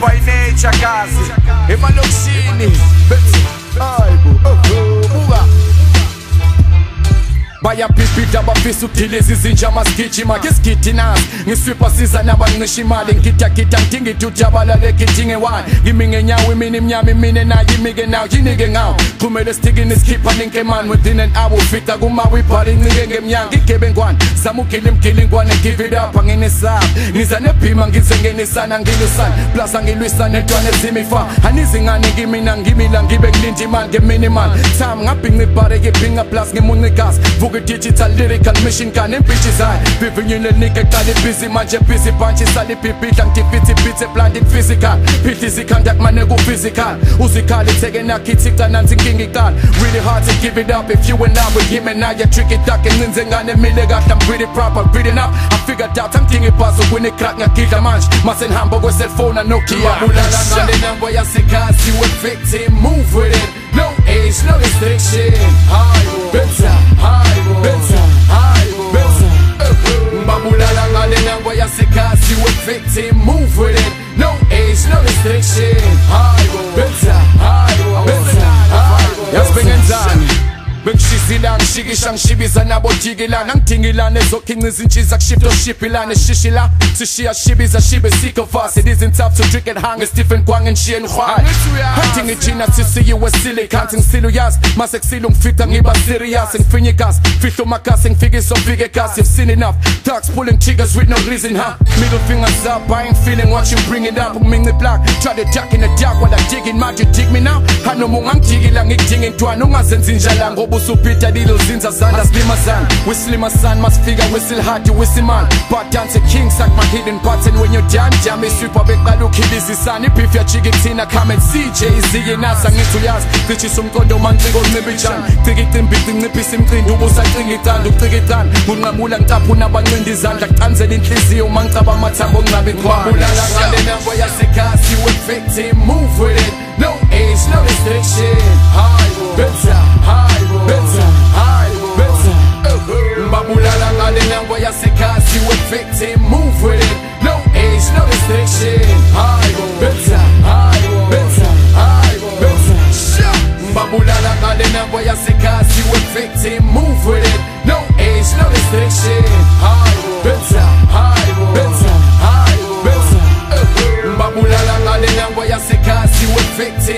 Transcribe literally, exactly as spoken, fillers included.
by nature kazi emalokishini bethi hayibo oh buka baya pipita abafisa ukudiliza izinja masigijima ngesigidi nasi ngiswipha siza nabancisha imali ngita kita ngidinga uthi abalaleke idinge wani ngimi ngenyawo imini imnyama imine nayo imike nawo yinike ngawo qhumele stikini sikhipha ninkemani within an hour fita kuma wibhali ncike ngemnyanga igebengwane zama ugila imgilingwane give it up anginesaba ngiza nebhima ngize ngenisana ngilusana plus angilwisana entwana ezimifa anizingane ngimina ngimila ngibe ngilinda imali ngeminimal time ngabhinqa ibhare ngibhinqa plus ngimunca igas digital lyrical mission gun and bitches high Bivin you the nigga got it busy man just busy bunch sali pipi lang tifiti pizza blinding physical physical contact man go physical Usikal taking a kitty and thinking it got really hard to give it up if you and I with him and now you tricky duck and ninzing on the middle got them pretty proper reading up I figured out I'm thinking puzzle when it crack na kita manch mustn't hamburger cell phone and Nokia Mulala the number ya say cause you a victim move with it no age no restriction high better high better, high, better. Babulala ngalena ngoya sekasi we victim move with it. No age, no restriction. High, better, high, better, high. Yes, bengenzani. Bengishizila ngishikisha ngishibiza nabo jikilana ngidingilana ezokhinqa izintshiza kushifta oshipilana shishila sishiya shibiza shibe sick of us it isn't tough to drink and hang it's different kwang and she and high hunting it china to see you was silly counting silu yas mase kusilo ngifita ngiba serious ngifinye gas fihlo makasi ngifike so big gas you've seen enough thugs pulling triggers with no reason huh middle fingers up I ain't feeling what you bring it up uming the black try to duck in the dark while I dig in mad you dig me now hano munga ngijikila ngidinga intwana ungazenza injala ngoba usupita little zinza zanda slima zan we slima san must figure we still hard you whistle man but dance a king sack my hidden pattern when you're done jam is sweep up look easy son if you're chicken tina come and see Jay-Z nasa ngithuyas thithi somqondo mancingo ncibichan thikithi mbiti nciphisa imqindo ubusaqinga ithanda uqikithana kunqamula ngicaphu nabancindi izandla kuqanzela inhliziyo mangicaba amathambo ngicabe ngibabulala ngale number yasekhasi we victim move with it no age no restriction high better high better high better mbabulala ngale number yasekhasi we victim move with it no age no restriction high better high better high better mbabulala ngale number yasekhasi we victim move with it no age no restriction high better high better high better mbabulala ngale number yasekhasi we victim